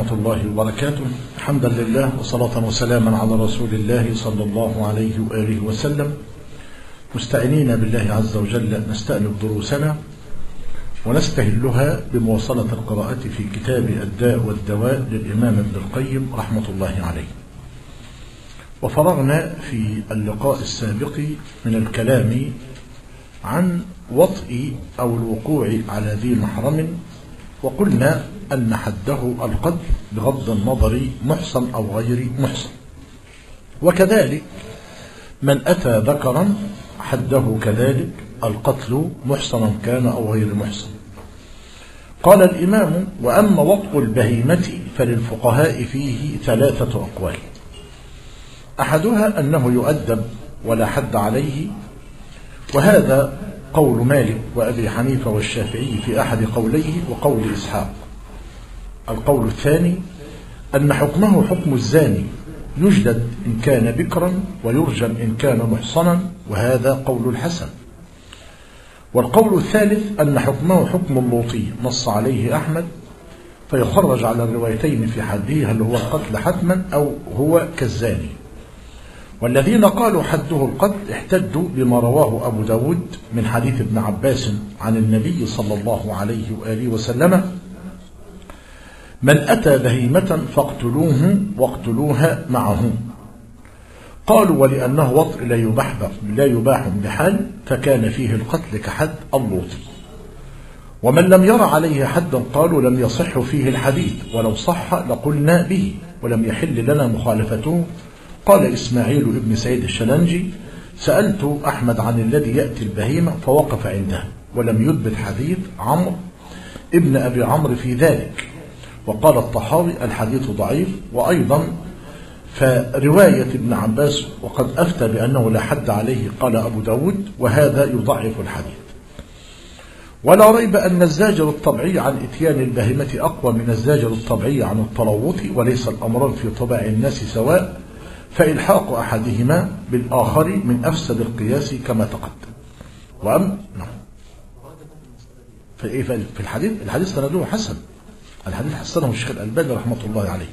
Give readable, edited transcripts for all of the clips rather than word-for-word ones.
ورحمة الله وبركاته. حمدا لله وصلاة وسلاما على رسول الله صلى الله عليه وآله وسلم، مستعينين بالله عز وجل نستأنف دروسنا ونستهلها بمواصلة القراءة في كتاب الداء والدواء للإمام ابن القيم رحمة الله عليه. وفرغنا في اللقاء السابق من الكلام عن وطئ أو الوقوع على ذي محرم، وقلنا أن حده القتل بغض النظر محصن أو غير محصن، وكذلك من أتى ذكرا حده كذلك القتل محصنا كان أو غير محصن. قال الإمام: وأما وطء البهيمة فللفقهاء فيه ثلاثة أقوال، أحدها أنه يؤدب ولا حد عليه، وهذا قول مالك وأبي حنيفة والشافعي في أحد قوليه وقول إسحاق. القول الثاني أن حكمه حكم الزاني، يجلد إن كان بكرا ويرجم إن كان محصنا، وهذا قول الحسن. والقول الثالث أن حكمه حكم اللوطي، نص عليه أحمد، فيخرج على الروايتين في حده، هل هو القتل حتما أو هو كالزاني. والذين قالوا حده القتل احتجوا بما رواه أبو داود من حديث ابن عباس عن النبي صلى الله عليه وآله وسلم: من أتى بهيمة فاقتلوه واقتلوها معه. قالوا: ولأنه وطء لا يباح بحال، فكان فيه القتل كحد اللوطي. ومن لم ير عليه حدا قالوا لم يصح فيه الحديث، ولو صح لقلنا به ولم يحل لنا مخالفته. قال إسماعيل ابن سعيد الشلنجي: سألت أحمد عن الذي يأتي البهيمة فوقف عنده، ولم يثبت حديث عمرو ابن أبي عمرو في ذلك. وقال الطحاوي: الحديث ضعيف. وأيضا فرواية ابن عباس وقد أفتى بأنه لا حد عليه، قال أبو داود، وهذا يضعف الحديث. ولا ريب أن الزاجر الطبيعي عن إتيان البهيمة أقوى من الزاجر الطبيعي عن التلوط، وليس الأمران في طباع الناس سواء، فإلحاق أحدهما بالآخر من أفسد القياس كما تقدم. في الحديث سنده حسن، الحديث حسنه الشيخ الألباني رحمة الله عليه.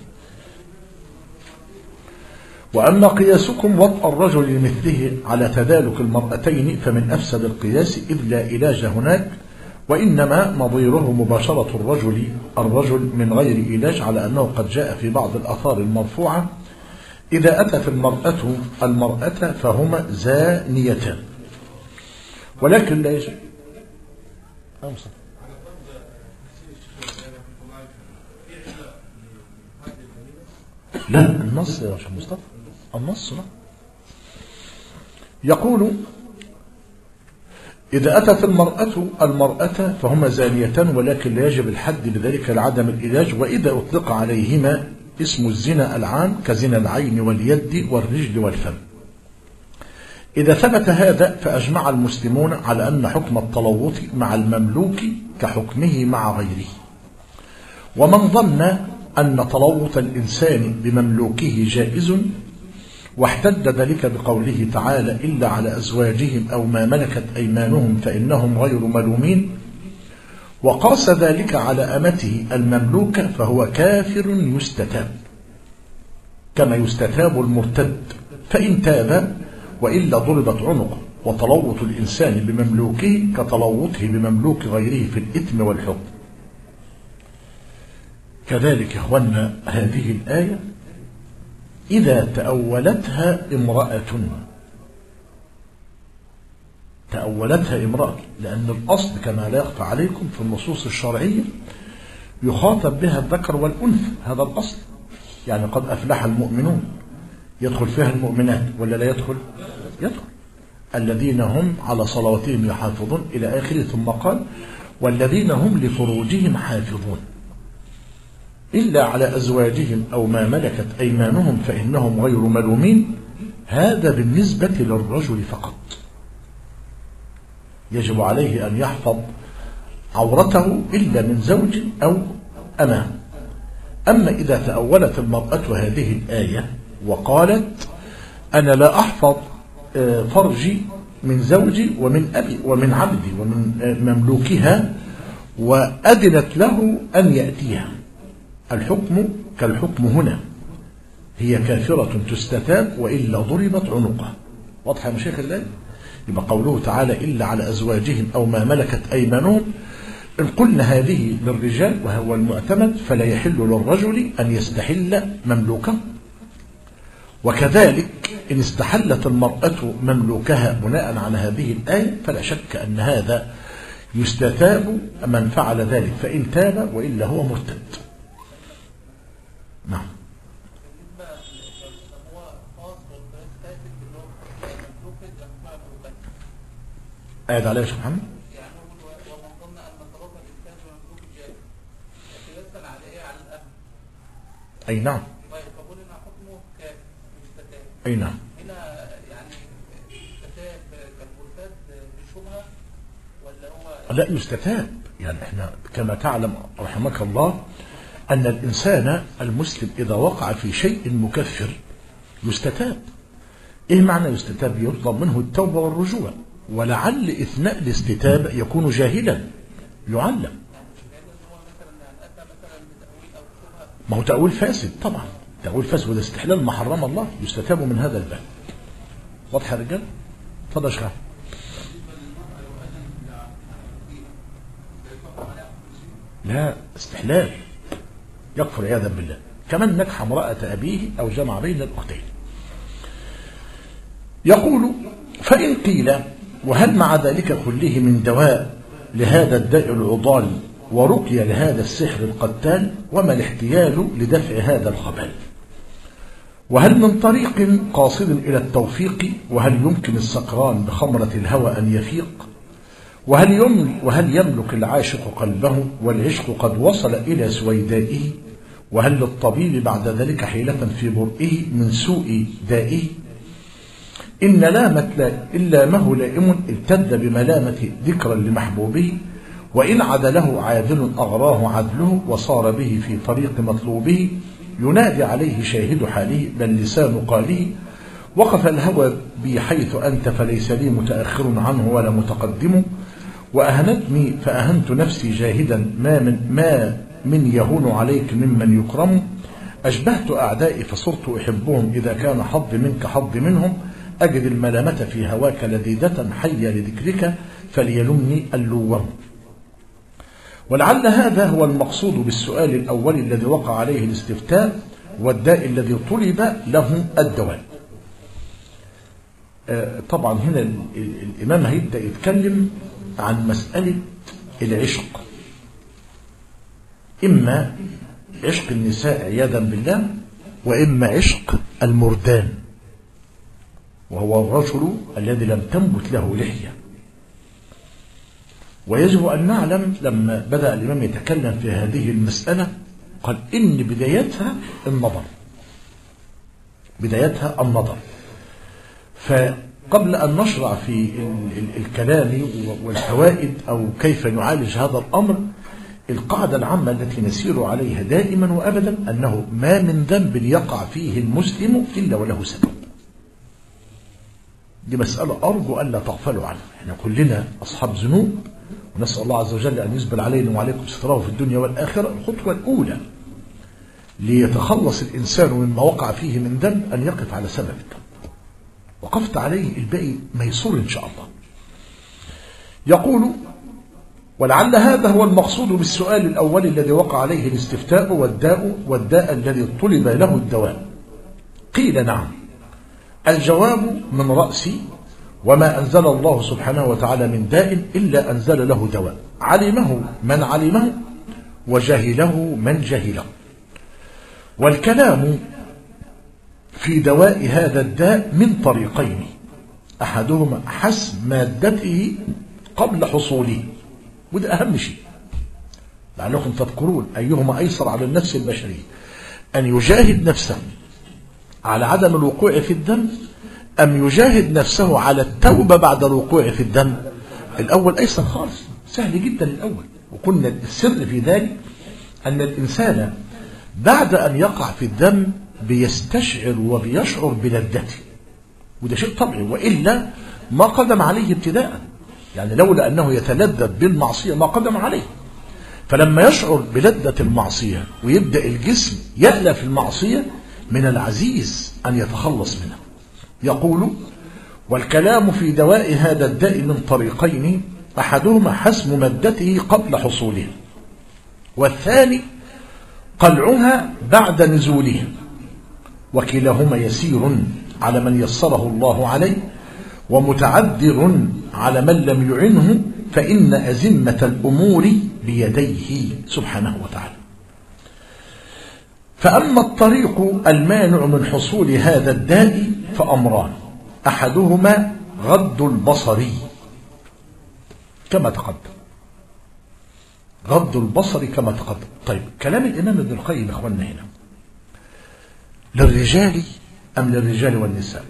وأما قياسكم وطء الرجل لمثله على تذالك المرأتين فمن أفسد القياس، إذ لا علاج هناك، وإنما نظيره مباشرة الرجل من غير علاج، على أنه قد جاء في بعض الآثار المرفوعة: إذا أتت المرأة فهما زانيتان. ولكن لا يجب لا النص يا شيخ مصطفى، النص لا يقول: إذا أتت المرأة فهما زانيتان، ولكن لا يجب الحد لذلك لعدم العلاج. وإذا أطلق عليهما اسم الزنا العام كزنا العين واليد والرجل والفم. إذا ثبت هذا فأجمع المسلمون على أن حكم التلوط مع المملوك كحكمه مع غيره. ومن ظن أن تلوط الإنسان بمملوكه جائز واحتج ذلك بقوله تعالى: إلا على أزواجهم أو ما ملكت أيمانهم فإنهم غير ملومين، وقاس ذلك على أمته المملوكة، فهو كافر يستتاب كما يستتاب المرتد، فإن تاب وإلا ضربت عنقه. وتلوط الإنسان بمملوكه كتلوطه بمملوك غيره في الإثم والحكم. كذلك يا إخوانا هذه الآية إذا تأولتها امرأة، لأن الأصل كما لا يخفى عليكم في النصوص الشرعية يخاطب بها الذكر والأنثى، هذا الأصل. يعني قد أفلح المؤمنون، يدخل فيها المؤمنات ولا لا يدخل؟ الذين هم على صلواتهم يحافظون إلى آخره. ثم قال: والذين هم لفروجهم حافظون إلا على أزواجهم أو ما ملكت أيمانهم فإنهم غير ملومين. هذا بالنسبة للرجل فقط، يجب عليه أن يحفظ عورته إلا من زوج أو أمه. أما إذا تأولت المرأة هذه الآية وقالت: أنا لا أحفظ فرجي من زوجي ومن أبي ومن عبدي ومن مملوكها، وأذنت له أن يأتيها، الحكم كالحكم هنا، هي كافرة تستتاب وإلا ضربت عنقها. واضح يا مشايخ الله؟ يبقى قوله تعالى إلا على أزواجهم أو ما ملكت أيمانهم، إن قلنا هذه للرجال وهو المعتمد فلا يحل للرجل أن يستحل مملوكه، وكذلك إن استحلت المرأة مملوكها بناء على هذه الآية فلا شك أن هذا يستتاب من فعل ذلك فإن تاب وإلا هو مرتد. نعم. قاعد عليها يا شيخ محمد؟ أي نعم. أي نعم. هنا يعني يستتاب كالمرتد بالشبهة ولا هو لا يستتاب، يعني احنا كما تعلم رحمك الله أن الإنسان المسلم إذا وقع في شيء مكفر يستتاب. إيه معنى يستتاب؟ يطلب منه التوبة والرجوع، ولعل إثناء الاستتابة يكون جاهلا يعلم. ما هو تأويل فاسد طبعا، تأويل فاسد، وده استحلال ما حرم الله، يستتاب من هذا الباب. واضح يا رجال؟ اتفضل يا شيخ. لا استحلال يكفر عياذا بالله، كمن نكح امرأة أبيه أو جمع بين الأختين. يقول فإن قيل وهل مع ذلك كله من دواء لهذا الداء العضال ورقية لهذا السحر القتال، وما الاحتيال لدفع هذا الخبال؟ وهل من طريق قاصد إلى التوفيق؟ وهل يمكن السكران بخمرة الهوى أن يفيق؟ وهل يملك العاشق قلبه والعشق قد وصل إلى سويدائه؟ وهل للطبيب بعد ذلك حيلة في برئه من سوء دائه؟ إن لامت إلا مه لائم ارتد بملامة ذكرا لمحبوبه، وإن عدله عادل أغراه عدله وصار به في طريق مطلوبه، ينادي عليه شاهد حاله بل لسان قاله، وقف الهوى بي حيث أنت فليس لي متأخر عنه ولا متقدم، وأهنتني فأهنت نفسي جاهدا ما من يهون عليك ممن يكرم، أشبهت أعدائي فصرت أحبهم إذا كان حظ منك حظ منهم، أجد الملامة في هواك لذيذة حية لذكرك فليلمني اللوم. ولعل هذا هو المقصود بالسؤال الأول الذي وقع عليه الاستفتاء، والداء الذي طلب له الدواء. طبعا هنا الإمام هيبدأ يتكلم عن مسألة العشق، إما عشق النساء عياذا بالله، وإما عشق المردان، وهو الرجل الذي لم تنبت له لحية. ويجب أن نعلم لما بدأ الإمام يتكلم في هذه المسألة قال إن بدايتها النظر، بدايتها النظر. فقبل أن نشرع في الكلام والفوائد أو كيف نعالج هذا الأمر، القاعدة العامة التي نسير عليها دائما وأبدا أنه ما من ذنب يقع فيه المسلم إلا وله سبب. دي مسألة أرجو أن لا تغفلوا عنها، احنا كلنا أصحاب ذنوب، ونسأل الله عز وجل أن يسبل علينا وعليكم ستره في الدنيا والآخرة. الخطوة الأولى ليتخلص الإنسان مما وقع فيه من ذنب أن يقف على سبب الذنب، وقفت عليه الباقي ميسور إن شاء الله. يقول ولعل هذا هو المقصود بالسؤال الأول الذي وقع عليه الاستفتاء والداء الذي طلب له الدواء. قيل نعم. الجواب من رأسي وما أنزل الله سبحانه وتعالى من داء إلا أنزل له دواء، علمه من علمه وجهله من جهله. والكلام في دواء هذا الداء من طريقين، أحدهما حسب مادته قبل حصوله، وده أهم شيء لعلكم تذكرون أيهما أيسر على النفس البشرية، أن يجاهد نفسه على عدم الوقوع في الذنب أم يجاهد نفسه على التوبة بعد الوقوع في الذنب. الأول أيسر خالص، سهل جدا الأول. وقلنا السر في ذلك أن الإنسان بعد أن يقع في الذنب بيستشعر وبيشعر بلذته، وده شيء طبيعي، وإلا ما قدم عليه ابتداء، يعني لولا أنه يتلذذ بالمعصية ما قدم عليه. فلما يشعر بلذة المعصية ويبدأ الجسم يألف المعصية من العزيز أن يتخلص منها. يقول: والكلام في دواء هذا الداء من طريقين، أحدهما حسم مادته قبل حصولها، والثاني قلعها بعد نزولها، وكلاهما يسير على من يسره الله عليه، ومتعذر على من لم يعنه، فإن أزمة الأمور بيديه سبحانه وتعالى. فأما الطريق المانع من حصول هذا الداء فأمران، أحدهما غض البصر كما تقدم، غض البصر كما تقدم. طيب، كلام الإمام ابن القيم يا إخواننا هنا للرجال أم للرجال والنساء؟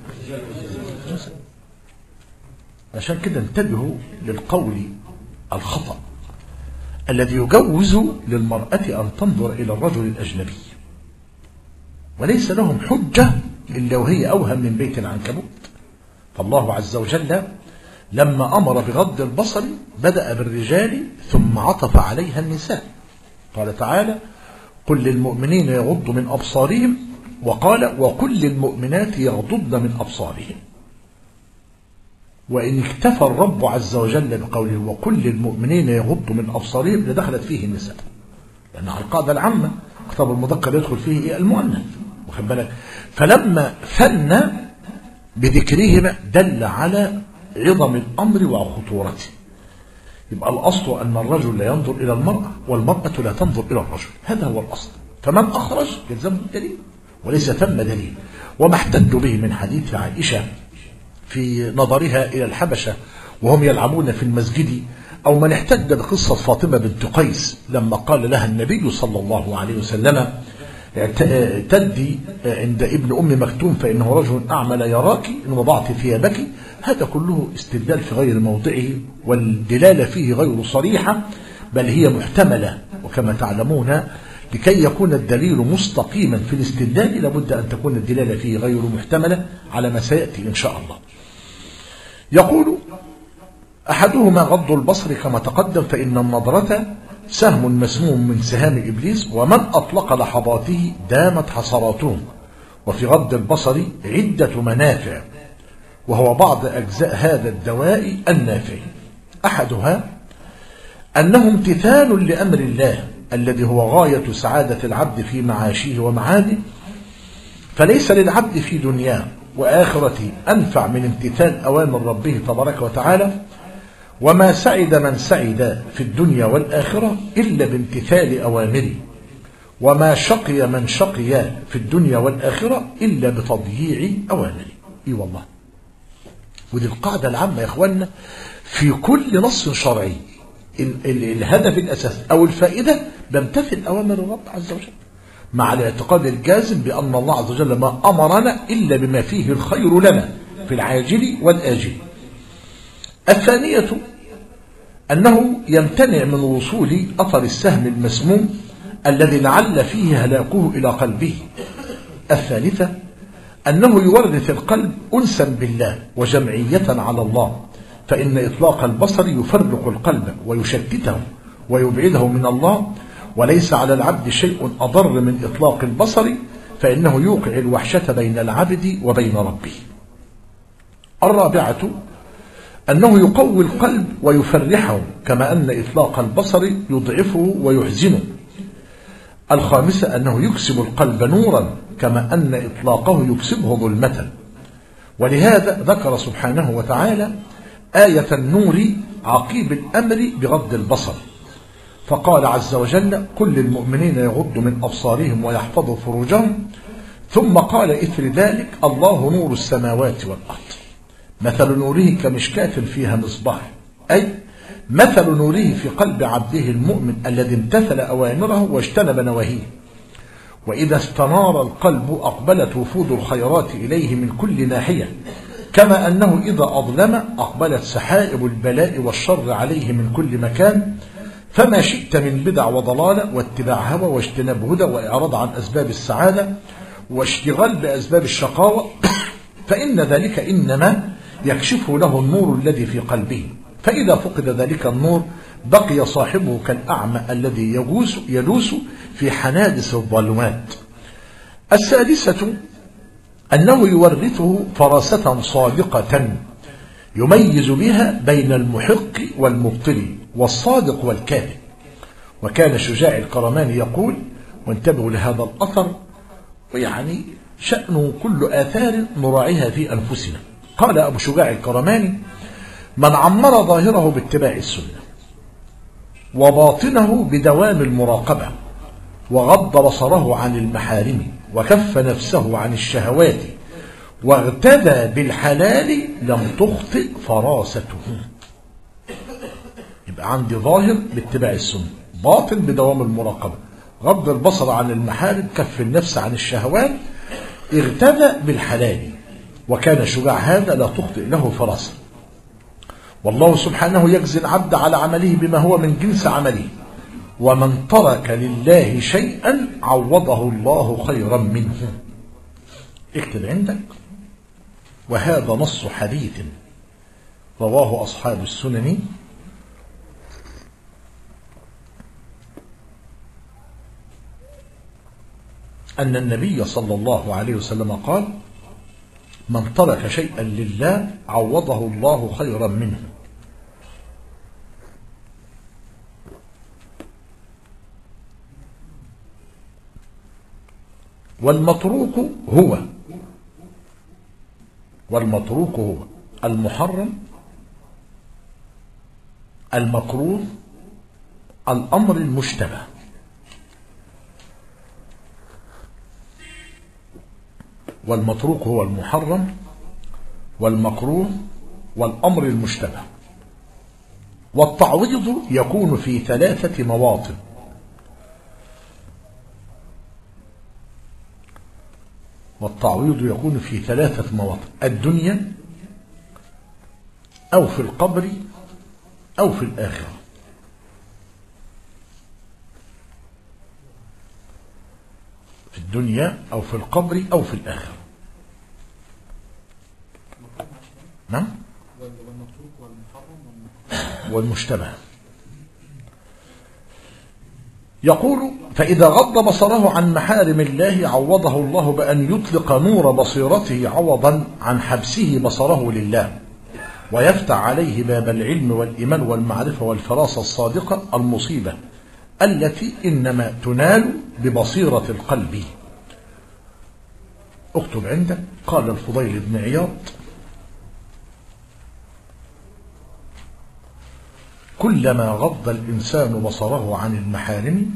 عشان كده انتبهوا للقول الخطأ الذي يجوز للمرأة أن تنظر إلى الرجل الأجنبي، وليس لهم حجة إلا وهي أوهم من بيت العنكبوت. فالله عز وجل لما أمر بغض البصر بدأ بالرجال ثم عطف عليها النساء. قال تعالى: قل للمؤمنين يغضوا من أبصارهم، وقال: وكل المؤمنات يغضضن من أبصارهم. وإن اكتفى الرب عز وجل بقوله وكل المؤمنين يغضوا من أبصارهم لدخلت فيه النساء، لأن على القاعدة العامة خطاب المذكر يدخل فيه المؤنث، واخد بالك؟ فلما ثنى بذكرهما دل على عظم الأمر وخطورته. يبقى الأصل أن الرجل لا ينظر إلى المرأة والمرأة لا تنظر إلى الرجل، هذا هو الأصل. فمن أخرج يلزمه الدليل، وليس ثم دليل. وما احتجوا به من حديث عائشة في نظرها إلى الحبشة وهم يلعبون في المسجد، أو من احتج بقصة فاطمة بنت قيس لما قال لها النبي صلى الله عليه وسلم: اعتدي عند ابن أم مكتوم فإنه رجل أعمى لا يراك إن وضعت ثيابك. هذا كله استدلال في غير موضعه، والدلالة فيه غير صريحة بل هي محتملة. وكما تعلمون لكي يكون الدليل مستقيما في الاستدلال لابد أن تكون الدلالة فيه غير محتملة على ما سيأتي إن شاء الله. يقول: أحدهما غض البصر كما تقدم، فإن النظرة سهم مسموم من سهام إبليس، ومن أطلق لحظاته دامت حسراته. وفي غض البصر عدة منافع، وهو بعض أجزاء هذا الدواء النافع. أحدها أنه امتثال لأمر الله الذي هو غاية سعادة العبد في معاشه ومعاده، فليس للعبد في دنياه وآخرته أنفع من امتثال أوامر ربه تبارك وتعالى. وما سعد من سعد في الدنيا والآخرة إلا بامتثال أوامره، وما شقي من شقي في الدنيا والآخرة إلا بتضييع أوامره. إي والله، ودي القاعدة العامة يا إخواننا في كل نص شرعي. الهدف الأساسي أو الفائدة بامتثل أوامر الرب عز وجل، مع الاعتقاد الجازم بأن الله عز وجل ما أمرنا إلا بما فيه الخير لنا في العاجل والآجل. الثانية أنه يمتنع من وصول أثر السهم المسموم الذي لعل فيه هلاكه إلى قلبه. الثالثة أنه يورث القلب أنسا بالله وجمعية على الله، فإن إطلاق البصر يفرق القلب ويشتته ويبعده من الله، وليس على العبد شيء أضر من إطلاق البصر، فإنه يوقع الوحشة بين العبد وبين ربه. الرابعة أنه يقوي القلب ويفرحه، كما أن إطلاق البصر يضعفه ويحزنه. الخامسة أنه يكسب القلب نورا، كما أن إطلاقه يكسبه ظلمة. ولهذا ذكر سبحانه وتعالى آية النور عقيب الأمر بغض البصر، فقال عز وجل: كل المؤمنين يغضوا من أبصارهم ويحفظوا فروجهم. ثم قال إثر ذلك: الله نور السماوات والأرض، مثل نوره كمشكاة فيها مصباح، أي مثل نوره في قلب عبده المؤمن الذي امتثل أوامره واجتنب نواهيه. وإذا استنار القلب أقبلت وفود الخيرات إليه من كل ناحية، كما أنه إذا أظلم أقبلت سحائب البلاء والشر عليه من كل مكان. فما شئت من بدع وضلالة واتباع هوى واجتناب هدى وإعراض عن أسباب السعادة واشتغال بأسباب الشقاوة، فإن ذلك إنما يكشف له النور الذي في قلبه. فإذا فقد ذلك النور بقي صاحبه كالأعمى الذي يلوس في حنادس الظلمات. السادسة أنه يورثه فراسة صادقة يميز بها بين المحق والمبطل والصادق والكاذب. وكان شجاع الكرماني يقول، وانتبهوا لهذا الأثر ويعني شأنه كل آثار نراعيها في أنفسنا. قال أبو شجاع الكرماني: من عمر ظاهره باتباع السنة وباطنه بدوام المراقبة وغض بصره عن المحارم وكف نفسه عن الشهوات واغتدى بالحلال لم تخطئ فراسته. يبقى عندي ظاهر باتباع السنة، باطن بدوام المراقبة، غض البصر عن المحارم، كف النفس عن الشهوات، اغتدى بالحلال. وكان شجاع هذا لا تخطئ له فراسة. والله سبحانه يجزي العبد على عمله بما هو من جنس عمله، ومن ترك لله شيئا عوضه الله خيرا منه. اكتب عندك: وهذا نص حديث رواه أصحاب السنن أن النبي صلى الله عليه وسلم قال: من ترك شيئا لله عوضه الله خيرا منه. والمتروك هو المحرم، المكروه، الأمر المشتبه. والمتروك هو المحرم والمكروه والأمر المشتبه. والتعويض يكون في 3 مواطن: الدنيا أو في القبر أو في الآخرة. في الدنيا أو في القبر أو في الآخرة. نعم. والمشتبه. يقول: فإذا غض بصره عن محارم الله عوضه الله بأن يطلق نور بصيرته عوضا عن حبسه بصره لله، ويفتح عليه باب العلم والإيمان والمعرفة والفراسة الصادقة المصيبة التي إنما تنال ببصيرة القلب. اكتب عندك: قال الفضيل بن عياض: كلما غض الإنسان بصره عن المحارم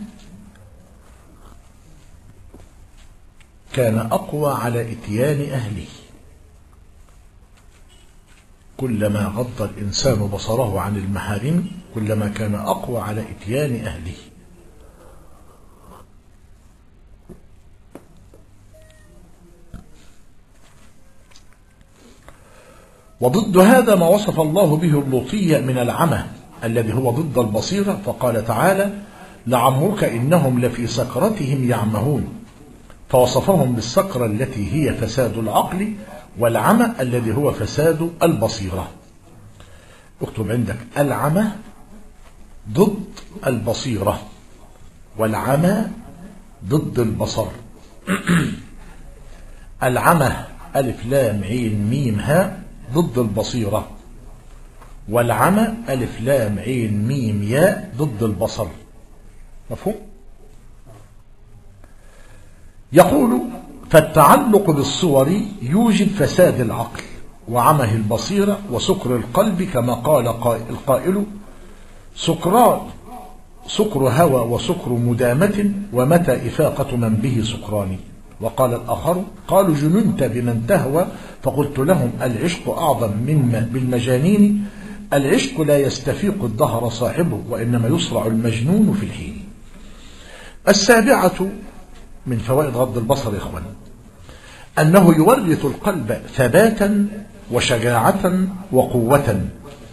كان أقوى على إتيان أهله. كلما غض الإنسان بصره عن المحارم كلما كان أقوى على إتيان أهله. وضد هذا ما وصف الله به اللوطية من العمى الذي هو ضد البصيرة، فقال تعالى: لعمرك إنهم لفي سكرتهم يعمهون، فوصفهم بالسكرة التي هي فساد العقل، والعمى الذي هو فساد البصيرة. اكتب عندك: العمى ضد البصيرة، والعمى ضد البصر. العمى ألف لام عين ميم هاء ضد البصيرة، والعمى ألف لام عين ميم ياء ضد البصر. مفهوم؟ يقول: فالتعلق بالصور يوجب فساد العقل وعمه البصيرة وسكر القلب، كما قال القائل: سكر هوى وسكر مدامة، ومتى إفاقة من به سكران. وقال الآخر: قالوا: جننت بمن تهوى، فقلت لهم: العشق أعظم من بالمجانين، العشق لا يستفيق الدهر صاحبه، وإنما يصرع المجنون في الحين. السابعة من فوائد غض البصر يا إخوان أنه يورث القلب ثباتا وشجاعة وقوة.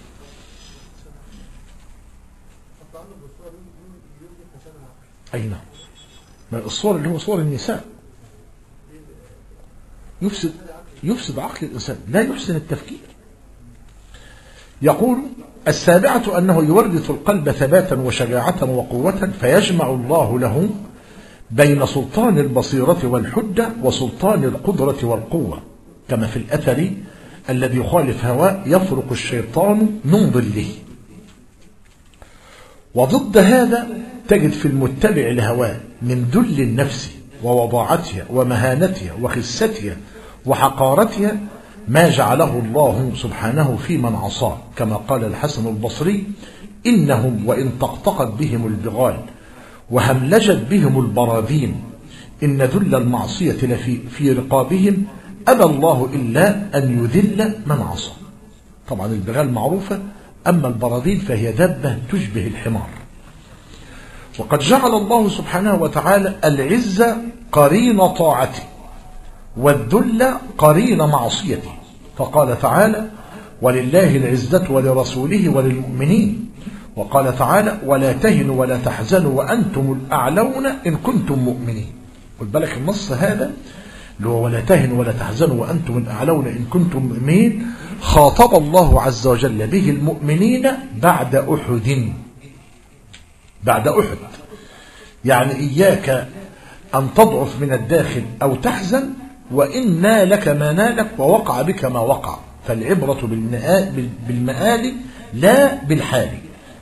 أين؟ الصور اللي هو صور النساء يفسد عقل الإنسان، لا يحسن التفكير. يقول: السابعة أنه يورث القلب ثباتا وشجاعة وقوة، فيجمع الله له بين سلطان البصيرة والحجة وسلطان القدرة والقوة، كما في الأثر: الذي يخالف هواه يفرق الشيطان من ظله. وضد هذا تجد في المتبع لهواه من ذل النفس ووضاعتها ومهانتها وخستها وحقارتها ما جعله الله سبحانه في من عصاه، كما قال الحسن البصري: إنهم وإن طقطقت بهم البغال وهملجت بهم البراذين إن ذل المعصية في رقابهم أبى الله إلا أن يذل من عصى. طبعا البغال معروفة، أما البراذين فهي دابة تشبه الحمار. وقد جعل الله سبحانه وتعالى العزة قرين طاعته والذل قرين معصيته، فقال تعالى: ولله العزة ولرسوله وللمؤمنين. وقال تعالى: ولا تهنوا ولا تحزنوا وأنتم الأعلون إن كنتم مؤمنين. قل بالك النص هذا اللي هو ولا تهنوا ولا تحزنوا وأنتم الأعلون إن كنتم مؤمنين، خاطب الله عز وجل به المؤمنين بعد أحد. بعد أحد يعني إياك أن تضعف من الداخل أو تحزن، وإن نالك ما نالك ووقع بك ما وقع، فالعبرة بالمآل لا بالحال.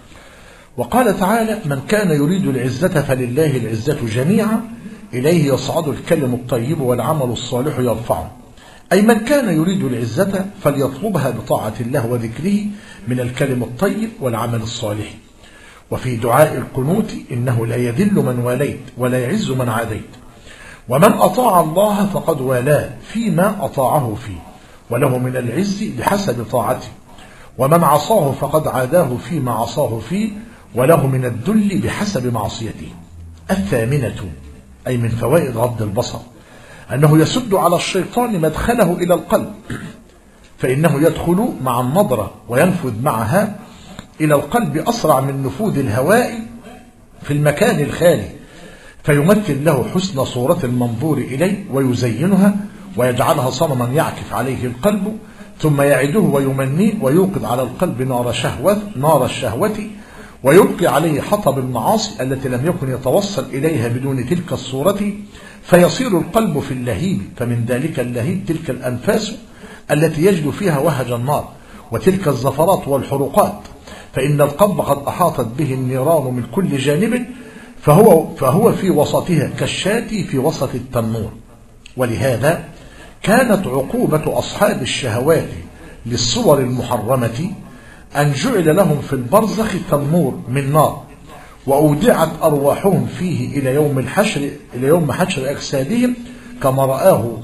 وقال تعالى: من كان يريد العزة فلله العزة جميعا إليه يصعد الكلم الطيب والعمل الصالح يرفعه. أي من كان يريد العزة فليطلبها بطاعة الله وذكره من الكلم الطيب والعمل الصالح. وفي دعاء القنوت: إنه لا يذل من واليت ولا يعز من عاديت، ومن أطاع الله فقد والاه فيما أطاعه فيه، وله من العز بحسب طاعته، ومن عصاه فقد عاداه فيما عصاه فيه، وله من الذل بحسب معصيته. الثامنة أي من فوائد غض البصر أنه يسد على الشيطان مدخله إلى القلب، فإنه يدخل مع النظرة وينفذ معها إلى القلب أسرع من نفوذ الهواء في المكان الخالي، فيمثل له حسن صورة المنظور إليه ويزينها ويجعلها صنما يعكف عليه القلب، ثم يعده ويمنيه ويوقد على القلب نار الشهوة ويلقي عليه حطب المعاصي التي لم يكن يتوصل إليها بدون تلك الصورة، فيصير القلب في اللهيب. فمن ذلك اللهيب تلك الأنفاس التي يجد فيها وهج النار، وتلك الزفرات والحروقات، فإن القلب قد أحاطت به النيران من كل جانب، فهو في وسطها كالشاة في وسط التنور. ولهذا كانت عقوبة أصحاب الشهوات للصور المحرمة أن جعل لهم في البرزخ تنور من نار، وأودعت أرواحهم فيه إلى يوم حشر أجسادهم، كما رآه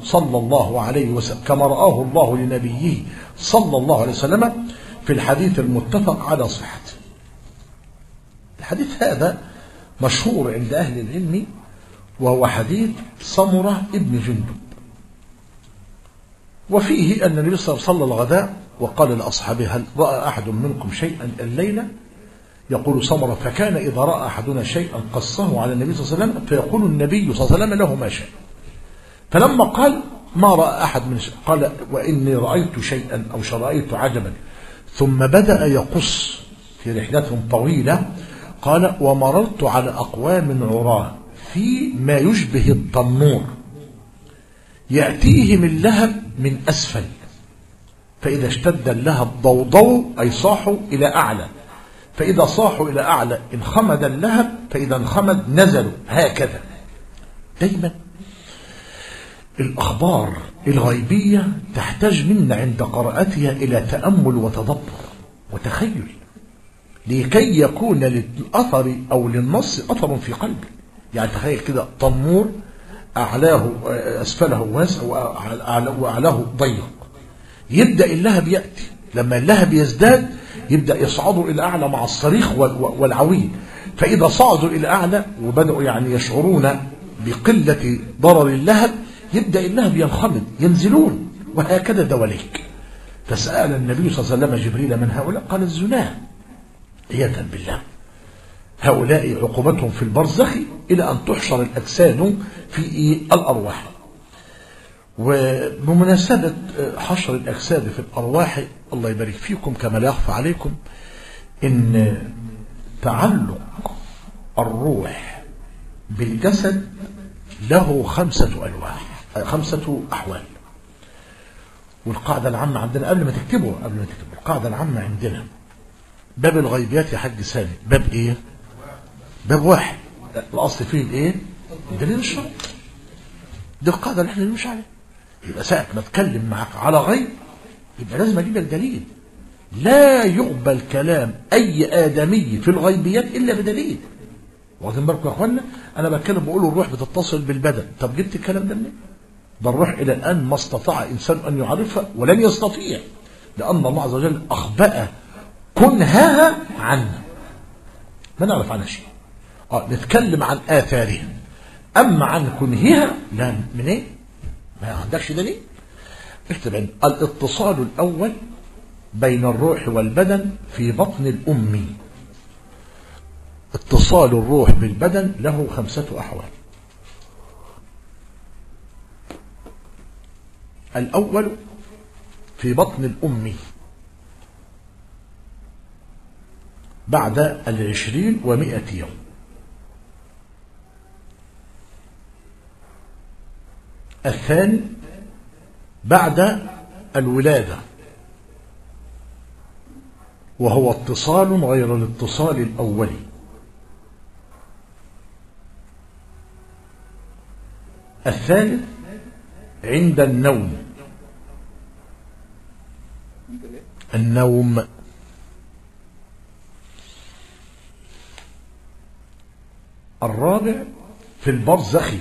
الله لنبيه صلى الله عليه وسلم في الحديث المتفق على صحته. الحديث هذا مشهور عند أهل العلم، وهو حديث سمرة ابن جندب، وفيه أن النبي صلى الله عليه وسلم صلى الغداء وقال لأصحابه: هل رأى أحد منكم شيئا الليلة؟ يقول سمرة: فكان إذا رأى أحدنا شيئا قصه على النبي صلى الله عليه وسلم، فيقول النبي صلى الله عليه وسلم له ما شاء. فلما قال ما رأى أحد من شيء، قال: وإني رأيت شيئا أو رأيت عجبا، ثم بدأ يقص في رحلة طويلة، قال: ومررت على أقوام عراة في ما يشبه التنور يأتيهم اللهب من أسفل، فإذا اشتد اللهب ضوضوا أي صاحوا إلى أعلى، فإذا صاحوا إلى أعلى انخمد اللهب، فإذا انخمد نزلوا، هكذا. دايما الأخبار الغيبية تحتاج منا عند قراءتها إلى تأمل وتدبر وتخيل، لكي يكون للأثر أو للنص أثر في قلبي. يعني تخيل كده تنور أعلاه أسفله واسع وأعلاه ضيق، يبدأ اللهب يأتي، لما اللهب يزداد يبدأ يصعدوا إلى أعلى مع الصريخ والعويل، فإذا صعدوا إلى أعلى وبدأوا يعني يشعرون بقلة ضرر اللهب، يبدأ اللهب ينخمد، ينزلون، وهكذا دواليك. فسأل النبي صلى الله عليه وسلم جبريل: من هؤلاء؟ قال: الزناه، عياذا بالله. هؤلاء عقوبتهم في البرزخ إلى أن تحشر الأجساد في الأرواح. وبمناسبة حشر الأجساد في الأرواح، الله يبارك فيكم، كما لا يخفى عليكم إن تعلق الروح بالجسد له 5 أحوال. والقاعدة العامة عندنا قبل ما تكتبوا القاعدة العامة عندنا باب الغيبيات يا حاج سامي باب ايه؟ باب واحد. الأصل فيه الايه؟ الدليل الشرعي. دي القاعدة اللي احنا نمشي عليها. يبقى ساعة ما اتكلم معك على غيب يبقى لازم اجيب لك دليل. لا يقبل كلام اي آدمي في الغيبيات الا بدليل. واخدين بالكم يا اخوانا؟ انا بتكلم بقول الروح بتتصل بالبدن، طب جبت الكلام ده منين؟ ده الروح الى الان ما استطاع انسان ان يعرفها ولن يستطيع، لان الله عز وجل اخبأ كنهاها عنا، ما نعرف عنها شيء. نتكلم عن آثارها، اما عن كنهها لا. من ايه؟ ما عندكش دليل. اكتب عندي الاتصال الاول بين الروح والبدن في بطن الام. اتصال الروح بالبدن له 5 أحوال. الأول في بطن الأم بعد 20 و100 يوم. الثاني بعد الولادة، وهو اتصال غير الاتصال الأولي. الثالث عند النوم. الرابع في البرزخ.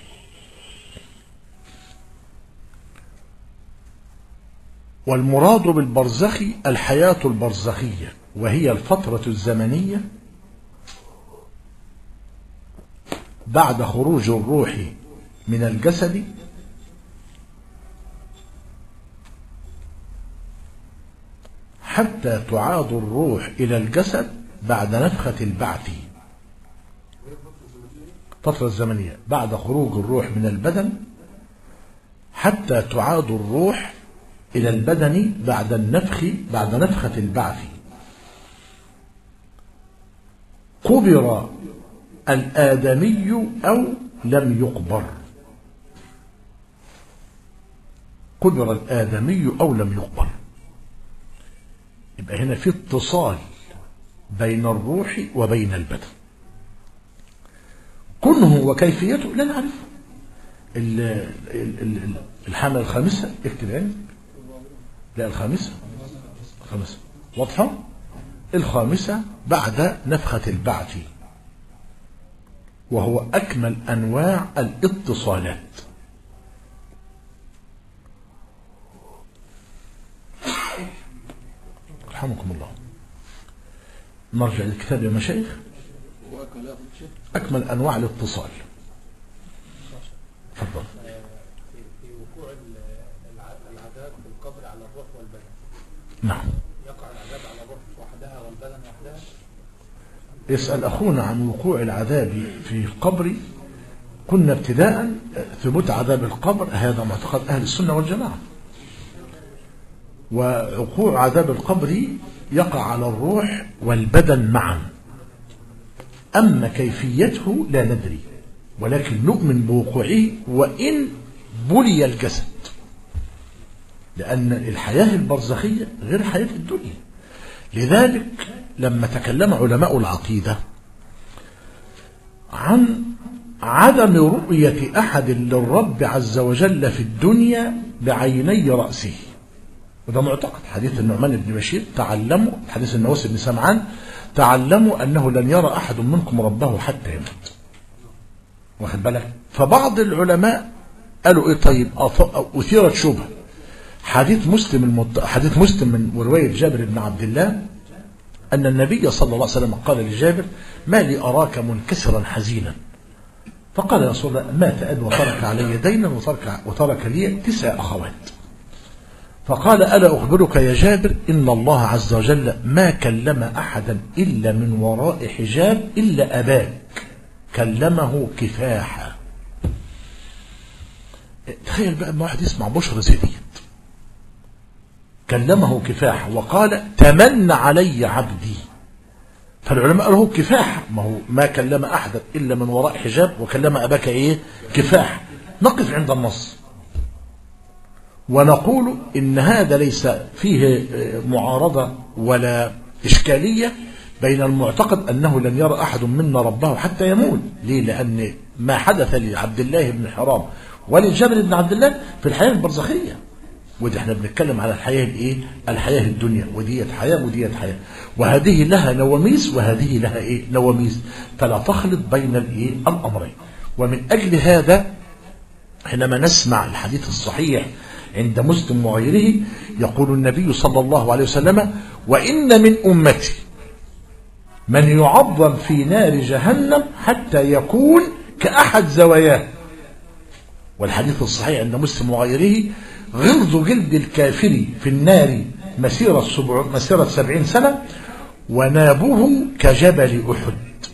والمراد بالبرزخ الحياة البرزخية، وهي الفترة الزمنية بعد خروج الروح من الجسد حتى تعاد الروح إلى الجسد بعد نفخة البعث. فترة الزمنية بعد خروج الروح من البدن حتى تعاد الروح إلى البدن بعد نفخة البعث. قبر الآدمي أو لم يقبر. قبر الآدمي أو لم يقبر. يبقى هنا في اتصال بين الروح وبين البدن. كنه وكيفيته لا نعرف. الحالة الخامسة اكتب عندك. لا الخامسة واضحة. الخامسة بعد نفخة البعث، وهو أكمل أنواع الاتصالات. رحمكم الله. نرجع للكتاب يا مشايخ. أكمل أنواع الاتصال. تفضل. في وقوع العذاب في القبر على الروح والبدن. نعم. يقع العذاب على الروح وحدها والبدن وحدها. يسأل أخونا عن وقوع العذاب في القبر. كنا ابتداء ثبوت عذاب القبر هذا معتقد أهل السنة والجماعة، ووقوع عذاب القبر يقع على الروح والبدن معا. أما كيفيته لا ندري، ولكن نؤمن بوقوعه وإن بلي الجسد، لأن الحياة البرزخية غير حياة الدنيا. لذلك لما تكلم علماء العقيدة عن عدم رؤية أحد للرب عز وجل في الدنيا بعيني رأسه، وده معتقد. حديث النعمان بن بشير تعلموا، حديث النواس بن سمعان تعلموا أنه لن يرى أحد منكم ربه حتى يموت. واخد بالك؟ فبعض العلماء قالوا إيه طيب أثيرت شبهة. حديث مسلم من ورواية جابر بن عبد الله أن النبي صلى الله عليه وسلم قال لجابر: ما لي أراك منكسرا حزينا؟ فقال يا رسول الله: مات أبي وترك علي دينا وترك لي 9 أخوات. فقال: ألا أخبرك يا جابر إن الله عز وجل ما كلم أحدا إلا من وراء حجاب إلا أباك كلمه كفاحا. تخيل بقى ما واحد يسمع بشرى زي دي، كلمه كفاح وقال تمن علي عبدي، فالعلماء قالوا كفاح، ما هو ما كلم أحدا إلا من وراء حجاب، وكلم أباك إيه كفاح. نقف عند النص ونقول إن هذا ليس فيه معارضة ولا إشكالية بين المعتقد أنه لن يرى أحد منا ربه حتى يموت. ليه؟ لأن ما حدث لعبد الله بن حرام ولجابر بن عبد الله في الحياة البرزخية، ودي احنا بنتكلم على الحياة الايه؟ الحياة الدنيا، وديت حياة وديت حياة، وهذه لها نواميس وهذه لها ايه؟ نواميس، فلا تخلط بين الايه؟ الامرين. ومن اجل هذا حينما نسمع الحديث الصحيح عند مسلم وغيره يقول النبي صلى الله عليه وسلم: وإن من أمتي من يعظم في نار جهنم حتى يكون كأحد زواياه. والحديث الصحيح عند مسلم وغيره: غلظ جلد الكافر في النار مسيرة 70 سنة ونابه كجبل أحد.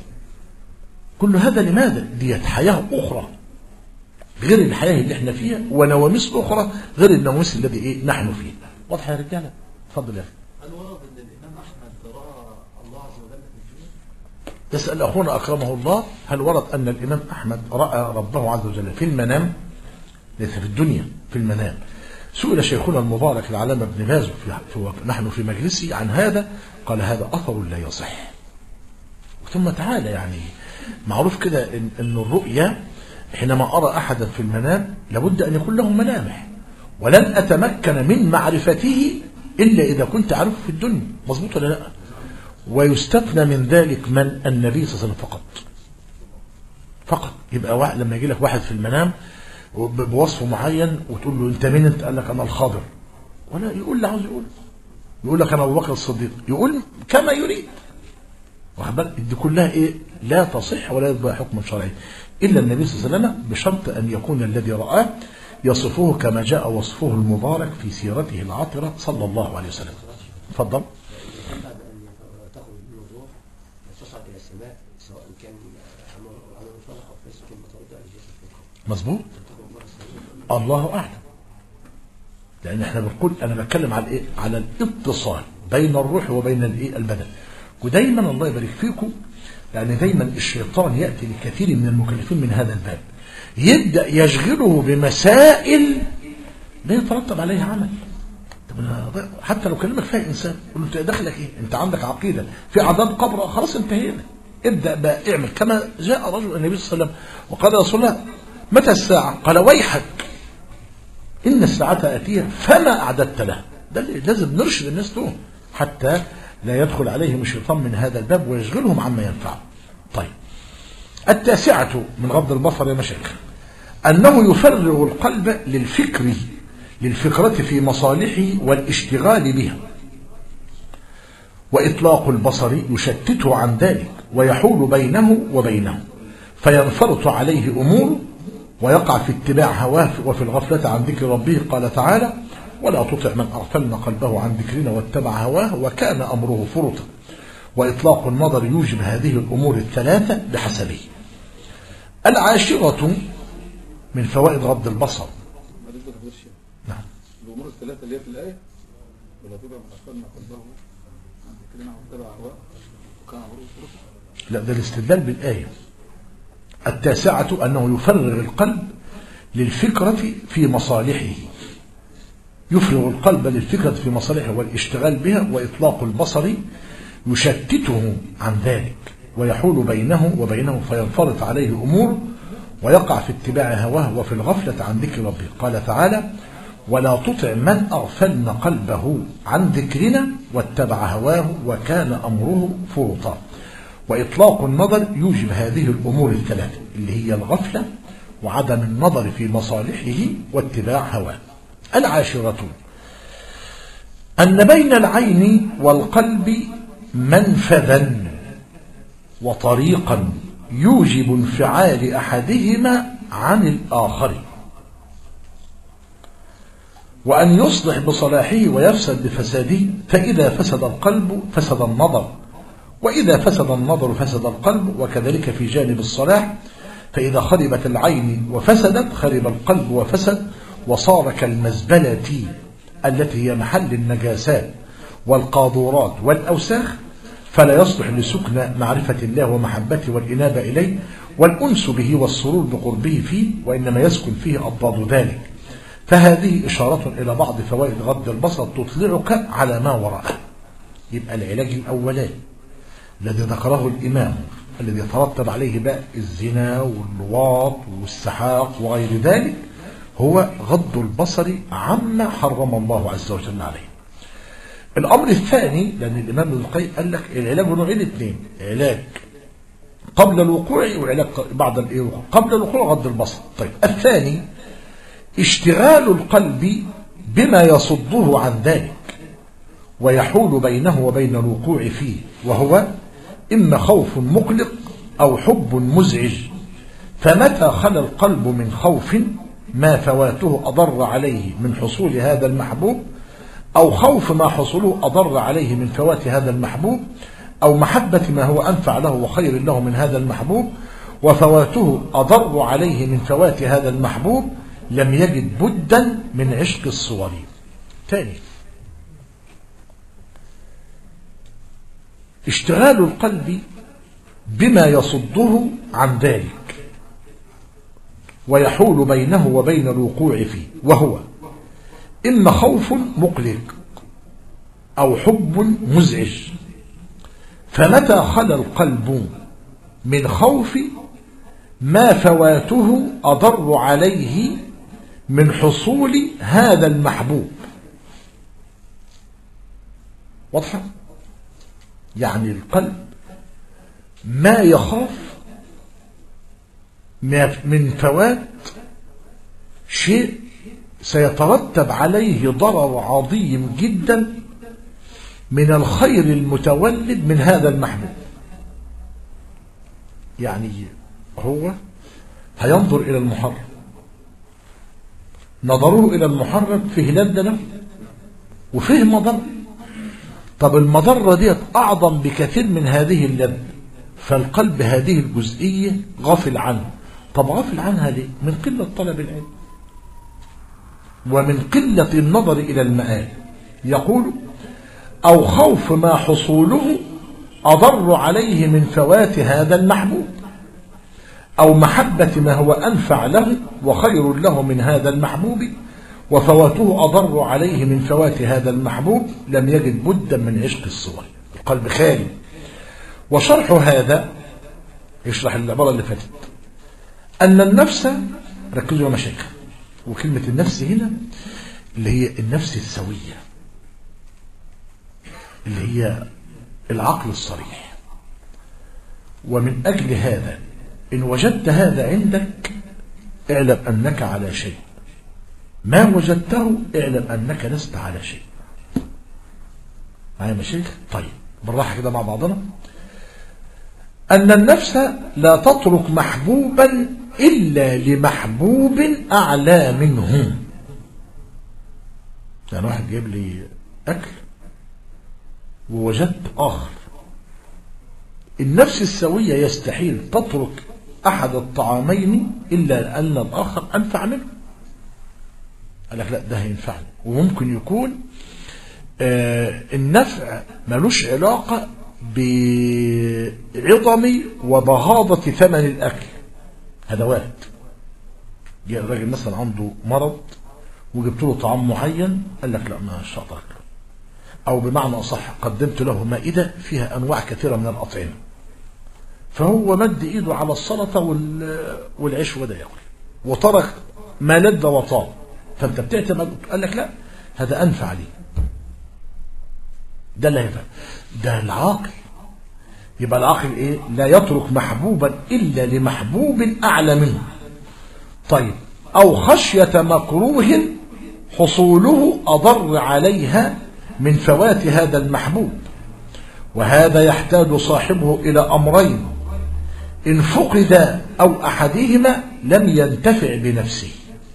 كل هذا لماذا؟ ديت حياة أخرى غير الحياة اللي احنا فيها، ونواميس أخرى غير النواميس الذي ايه نحن فيه. واضح يا رجالة؟ اتفضل يا أخي. هل ورد أن الإمام أحمد رأى الله عز وجل في الجنة؟ يسأل أخونا أكرمه الله: هل ورد أن الإمام أحمد رأى ربه عز وجل في المنام؟ ليس في الدنيا، في المنام. سئل شيخنا المبارك العلامة ابن باز نحن في مجلسه عن هذا، قال: هذا أثر لا يصح. ثم تعالى، يعني معروف كده إن الرؤيا حينما أرى أحدا في المنام لابد أن يكون له ملامح، ولن أتمكن من معرفته إلا إذا كنت أعرفه في الدنيا. مظبوط ولا لا؟ ويستثنى من ذلك من النبي صلى الله عليه وسلم فقط. يبقى لما يجي لك واحد في المنام بوصف معين وتقول له: أنت مين؟ أنت؟ قال لك: أنا الخضر. ولا يقول اللي عاوز يقول لك: أنا أبو بكر الصديق، يقول كما يريد. دي كلها إيه؟ لا تصح ولا يتبع حكم شرعي إلا النبي صلى الله عليه وسلم، بشرط أن يكون الذي رآه يصفه كما جاء وصفه المبارك في سيرته العطرة صلى الله عليه وسلم. تفضل. تخرج من الروح وتصعد إلى السماء، سواء كان عمل صالح أو فاسق، ثم ترد على الجسد. مظبوط. الله أعلم. لأن احنا بنقول، أنا بتكلم على إيه؟ على الاتصال بين الروح وبين الإيه؟ البدن. ودايما الله يبارك فيكم، يعني دايما الشيطان يأتي لكثير من المكلفين من هذا الباب، يبدأ يشغله بمسائل لا يترتب عليها عمل. حتى لو كلمك فيها إنسان يقول له: أنت دخلك إيه؟ أنت عندك عقيدة في عذاب قبر، خلاص انتهينا. ابدأ بقى اعمل. كما جاء رجل النبي صلى الله عليه وسلم وقال: يا رسول الله متى الساعة؟ قال: ويحك، إن الساعة آتية فما أعددت لها. ده اللي لازم نرشد الناس له حتى لا يدخل عليهم الشيطان من هذا الباب ويشغلهم عما ينفعهم. طيب، 9 من غض البصر يا مشايخ: أنه يفرغ القلب للفكرة في مصالحه والاشتغال بها، وإطلاق البصر يشتته عن ذلك ويحول بينه وبينه، فينفرط عليه أمور ويقع في اتباع هواه وفي الغفلة عن ذكر ربه. قال تعالى: ولا تطع من أغفلنا قلبه عن ذكرنا واتبع هواه وكان أمره فرطا. وإطلاق النظر يوجب هذه الأمور الثلاثة بحسبه. 10 من فوائد غض البصر. نعم. الأمور الثلاثة اللي هي في الآية: ولا تطع من أغفلنا قلبه عن ذكرنا واتبع هواه وكان أمره فرطا. لا، ده الاستدلال بالآية. 9 أنه يفرغ القلب للفكرة في مصالحه، يفرغ القلب للفكرة في مصالحه والاشتغال بها، وإطلاق البصر يشتته عن ذلك ويحول بينه وبينه، فينفرط عليه أمور ويقع في اتباع هواه وفي الغفلة عن ذكر ربه. قال تعالى: ولا تطع من أغفلنا قلبه عن ذكرنا واتبع هواه وكان أمره فرطا. وإطلاق النظر يوجب هذه الأمور الثلاثة اللي هي الغفلة وعدم النظر في مصالحه واتباع هواه. 10 أن بين العين والقلب منفذا وطريقا يوجب انفعال أحدهما عن الآخر، وأن يصلح بصلاحه ويفسد بفساده. فإذا فسد القلب فسد النظر، وإذا فسد النظر فسد القلب، وكذلك في جانب الصلاح. فإذا خربت العين وفسدت خرب القلب وفسد، وصار كالمزبلة التي هي محل النجاسات والقاذورات والأوساخ، فلا يصلح لسكن معرفة الله ومحبته والإنابة إليه والأنس به والسرور بقربه فيه، وإنما يسكن فيه أضداد ذلك. فهذه إشارة إلى بعض فوائد غض البصر تطلعك على ما وراءه. يبقى العلاج الأولاني الذي ذكره الإمام الذي يترتب عليه بقى الزنا واللواط والسحاق وغير ذلك هو غض البصر عما حرم الله عز وجل عليه. الأمر الثاني، لأن الإمام ابن القيم قال لك العلاج نوعين اثنين، علاج قبل الوقوع وعلاج بعد الوقوع. قبل الوقوع غض البصر. طيب الثاني اشتغال القلب بما يصده عن ذلك ويحول بينه وبين الوقوع فيه، وهو إما خوف مقلق أو حب مزعج. فمتى خلى القلب من خوف ما فواته أضر عليه من حصول هذا المحبوب، أو خوف ما حصوله أضر عليه من فوات هذا المحبوب، أو محبة ما هو أنفع له وخير له من هذا المحبوب وفواته أضر عليه من فوات هذا المحبوب، لم يجد بدا من عشق الصور. ثاني، اشتغال القلب بما يصده عن ذلك ويحول بينه وبين الوقوع فيه، وهو إما خوف مقلق أو حب مزعج. فمتى خلى القلب من خوف ما فواته أضر عليه من حصول هذا المحبوب. واضحة؟ يعني القلب ما يخاف من فوات شيء سيترتب عليه ضرر عظيم جدا من الخير المتولد من هذا المحبوب. يعني هو هينظر إلى المحرم، نظره إلى المحرم فيه لذة له وفيه مضرة. طب المضرة دي أعظم بكثير من هذه اللذة، فالقلب هذه الجزئية غافل عنه. طب غافل عنها ليه؟ من قلة طلب العلم ومن قلة النظر إلى المآل. يقول أو خوف ما حصوله أضر عليه من فوات هذا المحبوب، أو محبة ما هو أنفع له وخير له من هذا المحبوب وفواته أضر عليه من فوات هذا المحبوب، لم يجد بدا من عشق الصور. القلب خالي. وشرح هذا يشرح العبارة اللي فاتت، أن النفس، ركزوا يا مشايخ، وكلمة النفس هنا اللي هي النفس السوية، اللي هي العقل الصريح. ومن أجل هذا إن وجدت هذا عندك اعلم أنك على شيء، ما وجدته اعلم أنك لست على شيء. معايا يا مشايخ؟ طيب بالراحة كده مع بعضنا. أن النفس لا تترك محبوبا إلا لمحبوب أعلى منه. يعني واحد جايب لي أكل ووجدت آخر، النفس السوية يستحيل تترك أحد الطعامين إلا أن الآخر أنفع منه. قال لك لا ده هينفعني. وممكن يكون النفع ملوش علاقة بعظم وبهاضة ثمن الأكل. هذا وارد. جاء الراجل مثلا عنده مرض وجبت له طعام معين، قال لك لا ما شاطرك، أو بمعنى أصح قدمت له مائدة فيها أنواع كثيرة من الأطعمة، فهو مد إيده على السلطة والعيش وده يأكل وترك ما لذ وطاب، فأنت بتعتمد قال لك لا هذا أنفع لي. ده اللي هيفعل ده العاقل. يبقى العاقل إيه؟ لا يترك محبوبا إلا لمحبوب أعلى منه. طيب أو خشية مكروه حصوله أضر عليها من فوات هذا المحبوب، وهذا يحتاج صاحبه إلى أمرين، إن فقد أو أحدهما لم ينتفع بنفسه.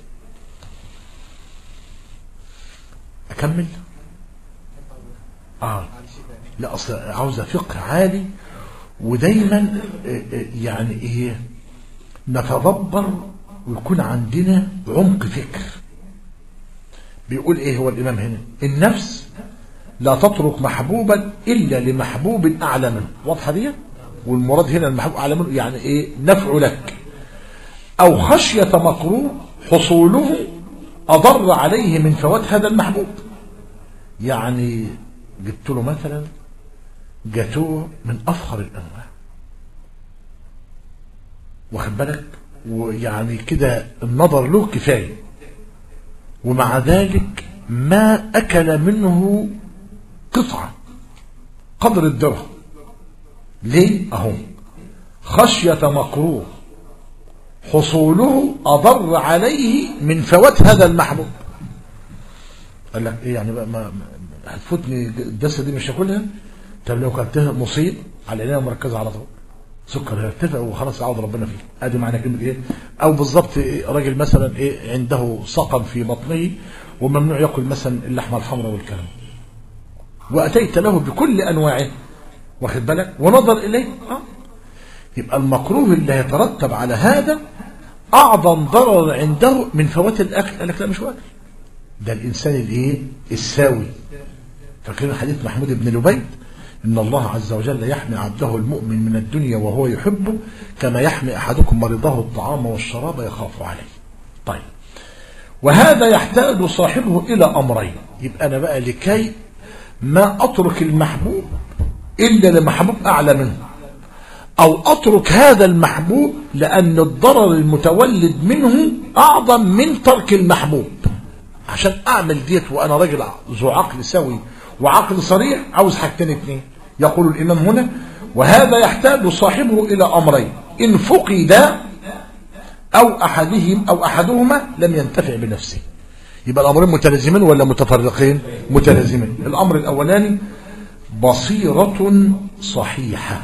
أكمل؟ لا أصلا عاوزة فقه عالي، ودايما يعني إيه نتدبر ويكون عندنا عمق فكر. بيقول ايه هو الامام هنا؟ النفس لا تترك محبوبا الا لمحبوب اعلى منه. واضحه دي؟ والمراد هنا المحبوب اعلى منه يعني ايه؟ نفع لك او خشيه مكروه حصوله اضر عليه من فوات هذا المحبوب. يعني جبت له مثلا جاتوه من افخر الانواع، واخد بالك، ويعني كده النظر له كفايه، ومع ذلك ما اكل منه قطعه قدر الدرهم. ليه؟ اهو خشيه مكروه حصوله اضر عليه من فوات هذا المحبوب. قال لك ايه يعني بقى؟ ما هتفوتني الدسه دي مش هاكلها. طب لو كلتها مصيب على العنايه مركزه على طول، سكر هيرتفع وخلاص يعوض ربنا فيه. ادي معنى كلمه ايه؟ او بالظبط إيه؟ راجل مثلا ايه عنده سقم في بطنه وممنوع ياكل مثلا اللحمه الحمراء والكلام، واتيت له بكل انواعه، واخد بالك، ونظر اليه يبقى المكروه اللي هيترتب على هذا اعظم ضرر عنده من فوات الاكل. قال لك لا مش واكل، ده الانسان الايه؟ الساوي. فاكرين حديث محمود بن لبيد إن الله عز وجل يحمي عبده المؤمن من الدنيا وهو يحبه كما يحمي أحدكم مريضه الطعام والشراب يخاف عليه. طيب، وهذا يحتاج صاحبه إلى أمرين. يبقى أنا بقى لكي ما أترك المحبوب إلا لمحبوب أعلى منه، أو أترك هذا المحبوب لأن الضرر المتولد منه أعظم من ترك المحبوب. عشان أعمل ديت وأنا راجل ذو عقل سوي وعقل صريح عاوز حاجتين اتنين. يقول الإمام هنا وهذا يحتاج صاحبه إلى أمرين إن فقد أو أحدهما لم ينتفع بنفسه. يبقى الأمرين متلازمين ولا متفرقين؟ متلازمين. الأمر الأولاني بصيرة صحيحة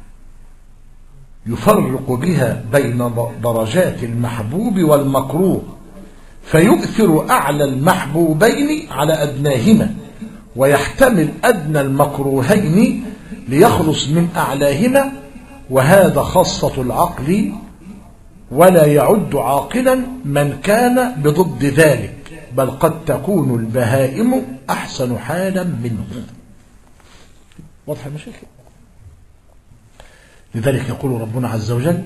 يفرق بها بين درجات المحبوب والمكروه فيؤثر أعلى المحبوبين على أدناهما ويحتمل أدنى المكروهين ليخلص من أعلاهما، وهذا خاصة العقل ولا يعد عاقلا من كان بضد ذلك، بل قد تكون البهائم أحسن حالا منه. واضح المشاكل؟ لذلك يقول ربنا عز وجل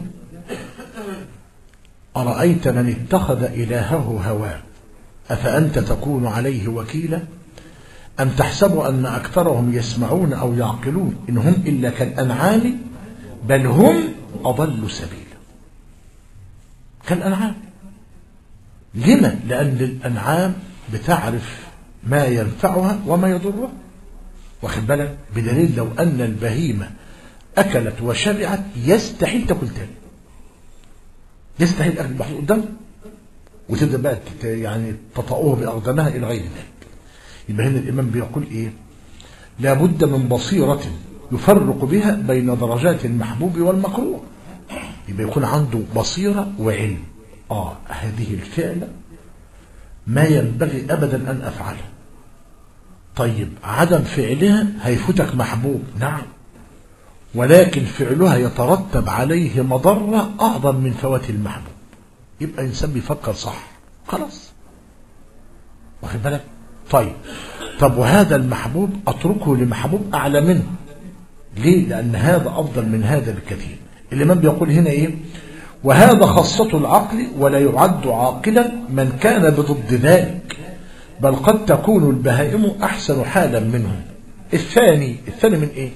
أرأيت من اتخذ إلهه هواه أفأنت تكون عليه وكيلا أم تحسب أن أكثرهم يسمعون أو يعقلون إن هم إلا كالأنعام بل هم أضل سبيلا. كالأنعام. لما؟ لأن الأنعام بتعرف ما ينفعها وما يضرها، واخد بالك، بدليل لو أن البهيمة أكلت وشبعت يستحيل تاكل تاني، يستحيل أكل البحر قدام وتبدأ بقى يعني تطأوه بأقدامها إلى غير ذلك. يبقى هنا الإمام بيقول إيه؟ لابد من بصيرة يفرق بها بين درجات المحبوب والمكروه. يبقى يكون عنده بصيرة وعلم. هذه الفعلة ما ينبغي أبدا أن أفعلها. طيب عدم فعلها هيفوتك محبوب، نعم، ولكن فعلها يترتب عليه مضرة أعظم من فوات المحبوب. يبقى إنسان بيفكر صح، خلاص، واخد بالك. طب وهذا المحبوب أتركه لمحبوب أعلى منه. ليه؟ لأن هذا أفضل من هذا بكثير. الإمام بيقول هنا إيه؟ وهذا خاصة العقل ولا يعد عاقلا من كان بضد ذلك، بل قد تكون البهائم أحسن حالا منه. الثاني من إيه؟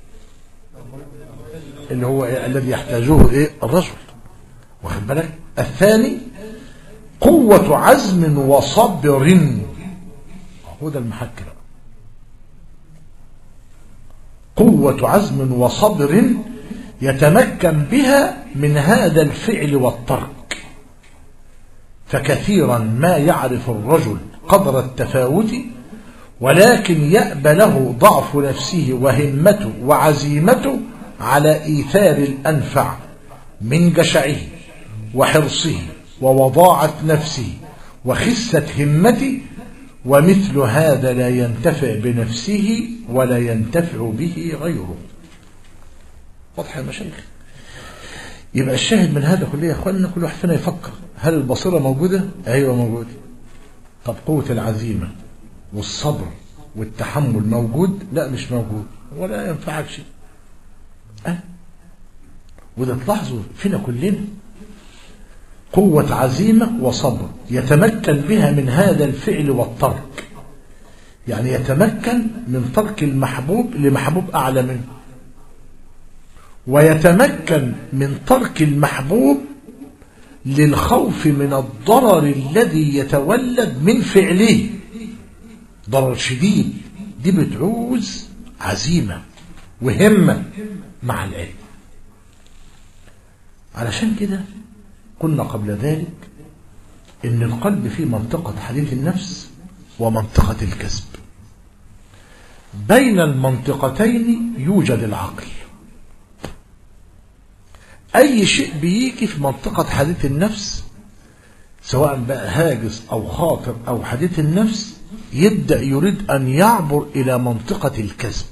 اللي هو إيه؟ الذي يحتاجه إيه؟ الرجل، واخد بالك. الثاني قوة عزم وصبر. هو ده المحك بقى. قوة عزم وصبر يتمكن بها من هذا الفعل والترك. فكثيرا ما يعرف الرجل قدر التفاوت ولكن يأبى له ضعف نفسه وهمته وعزيمته على إيثار الأنفع من جشعه وحرصه ووضاعة نفسه وخسة همته، ومثل هذا لا ينتفع بنفسه ولا ينتفع به غيره. واضح يا مشايخ؟ يبقى الشاهد من هذا كله يا اخواننا كل واحد فينا يفكر، هل البصيرة موجودة؟ ايوه موجودة. طب قوة العزيمة والصبر والتحمل موجود؟ لا مش موجود ولا ينفعك شيء. وده تلاحظوا فينا كلنا قوة عزيمة وصبر يتمكن بها من هذا الفعل والترك، يعني يتمكن من ترك المحبوب لمحبوب أعلى منه، ويتمكن من ترك المحبوب للخوف من الضرر الذي يتولد من فعله، ضرر شديد. دي بتعوز عزيمة وهمة مع العلم. علشان كده قلنا قبل ذلك إن القلب فيه منطقة حديث النفس ومنطقة الكسب. بين المنطقتين يوجد العقل. أي شيء بيجي في منطقة حديث النفس سواء بقى هاجس أو خاطر أو حديث النفس يبدأ يريد أن يعبر إلى منطقة الكسب،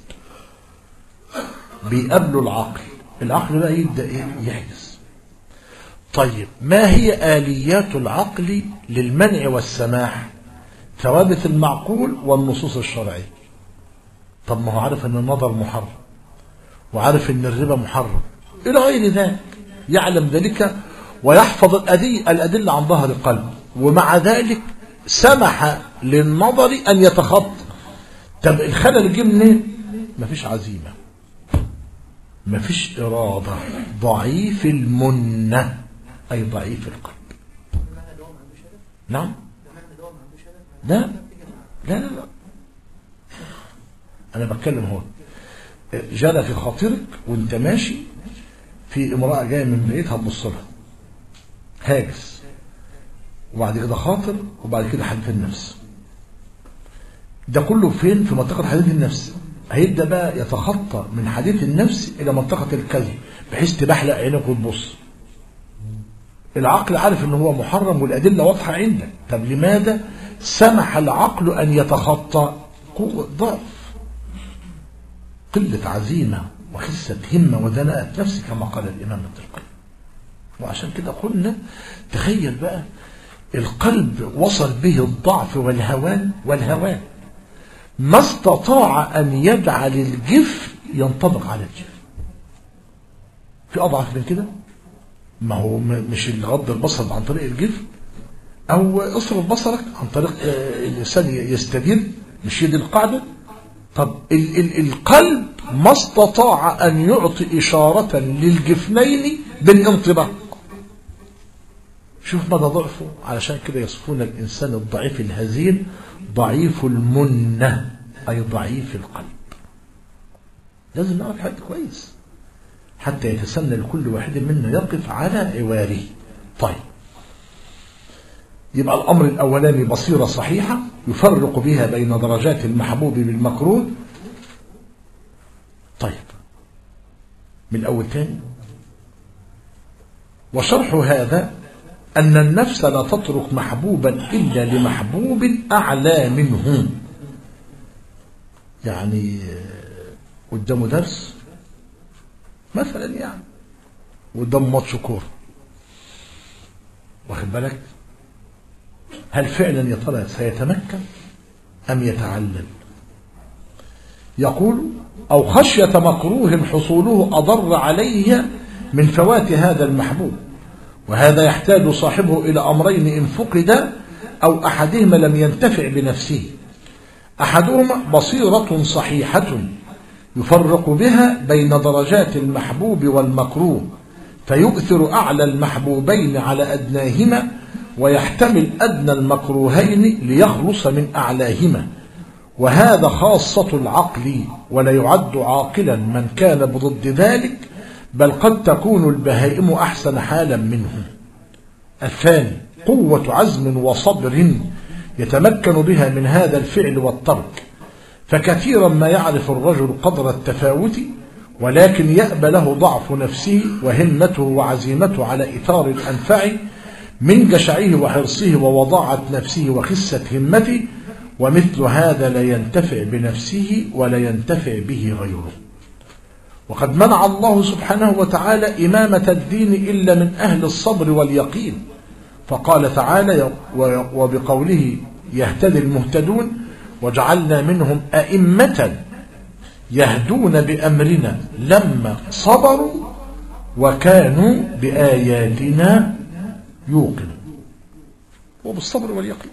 بيقابله العقل. العقل بقى يبدأ يحدث. طيب ما هي آليات العقل للمنع والسماح؟ ثوابت المعقول والنصوص الشرعية. طب ما هو عارف أن النظر محرم وعارف أن الربا محرم إلى غير ذلك، يعلم ذلك ويحفظ الأدلة عن ظهر قلب، ومع ذلك سمح للنظر أن يتخطى. طب الخلل جه منين؟ مفيش عزيمة، مفيش إرادة، ضعيف المنة أي ضعيف القلب. نعم لا لا لا لا، أنا بتكلم هون جرى في خاطرك وانت ماشي في امرأة جاية من بعيد هتبص لها، هاجس، وبعد كده خاطر، وبعد كده حديث النفس. ده كله فين؟ في منطقة حديث النفس. هيبدأ بقى يتخطى من حديث النفس إلى منطقة الكذب بحيث تبحلق عينك وتبص. العقل عارف ان هو محرم والأدلة واضحة عندك. طب لماذا سمح العقل أن يتخطى؟ قوة ضعف، قلة عزيمة وخسة همة ودناءة نفس كما قال الإمام ابن القيم. وعشان كده قلنا تخيل بقى القلب وصل به الضعف والهوان ما استطاع أن يجعل الجف ينطبق على الجف. في أضعف من كده؟ ما هو مش غض البصر عن طريق الجف أو اصرف بصرك عن طريق الإنسان يستدير، مش يد القاعدة. طب القلب ما استطاع أن يعطي إشارة للجفنين بالانطباق. شوف مدى ضعفه. علشان كده يصفون الإنسان الضعيف الهزيل ضعيف المنة أي ضعيف القلب. لازم نعرف حاجة كويس حتى يتسنى لكل واحد منا يقف على عواره. طيب يبقى الأمر الأولاني بصيرة صحيحة يفرق بها بين درجات المحبوب بالمكروه. طيب من الأول تاني، وشرح هذا أن النفس لا تترك محبوبا إلا لمحبوب أعلى منه. يعني قدامه درس مثلا، يعني قدامه ماتش كورة، واخد بالك، هل فعلا يا ترى سيتمكن أم يتعلل؟ يقول أو خشية مكروه حصوله أضر عليه من فوات هذا المحبوب، وهذا يحتاج صاحبه إلى أمرين إن فقد أو أحدهما لم ينتفع بنفسه. أحدهما بصيرة صحيحة يفرق بها بين درجات المحبوب والمكروه فيؤثر أعلى المحبوبين على أدناهما ويحتمل أدنى المكروهين ليخلص من أعلاهما، وهذا خاصة العقل، ولا يعد عاقلا من كان بضد ذلك، بل قد تكون البهائم أحسن حالا منه. الثاني قوة عزم وصبر يتمكن بها من هذا الفعل والترك، فكثيرا ما يعرف الرجل قدر التفاوت ولكن يأبى له ضعف نفسه وهمته وعزيمته على إثار الأنفع من جشعه وحرصه ووضاعة نفسه وخسة همته، ومثل هذا لا ينتفع بنفسه ولا ينتفع به غيره. وقد منع الله سبحانه وتعالى إمامة الدين إلا من أهل الصبر واليقين، فقال تعالى وبقوله يهتدي المهتدون وجعلنا منهم أئمة يهدون بأمرنا لما صبروا وكانوا بآياتنا يوقنون. وبالصبر واليقين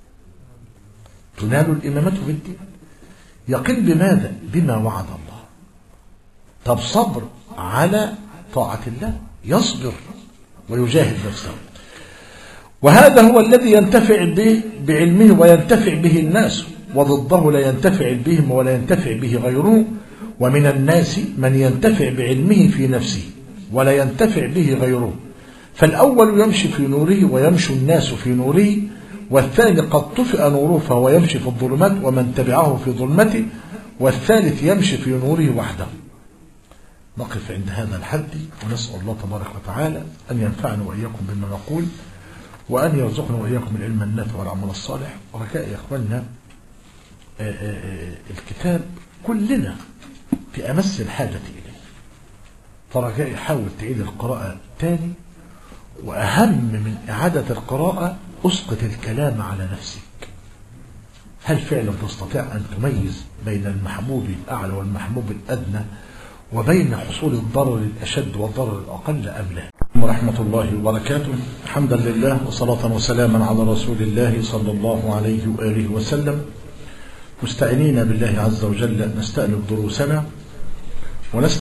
تنال الإمامة في الدين. يقين بماذا؟ بما وعد الله. طب صبر على طاعة الله، يصبر ويجاهد نفسه، وهذا هو الذي ينتفع به بعلمه وينتفع به الناس، وضده لا ينتفع بهم ولا ينتفع به غيره. ومن الناس من ينتفع بعلمه في نفسه ولا ينتفع به غيره، فالأول يمشي في نوره ويمشي الناس في نوره، والثاني قد طفئ نوره فهو يمشي في الظلمات ومن تبعه في ظلمته، والثالث يمشي في نوره وحده. نقف عند هذا الحد ونسأل الله تبارك وتعالى أن ينفعنا وإياكم بما نقول، وأن يرزقنا وإياكم العلم النافع والعمل الصالح. ورجاء يا إخواننا الكتاب كلنا في أمس الحاجة إليه، فرجاء حاول تعيد القراءة تاني، وأهم من إعادة القراءة أسقط الكلام على نفسك. هل فعلا تستطيع أن تميز بين المحبوب الأعلى والمحبوب الأدنى، وبين حصول الضرر الأشد والضرر الأقل أم لا؟ ورحمة الله وبركاته. حمدا لله وصلاة وسلاما على رسول الله صلى الله عليه وآله وسلم، مستعينين بالله عز وجل نستأنف دروسنا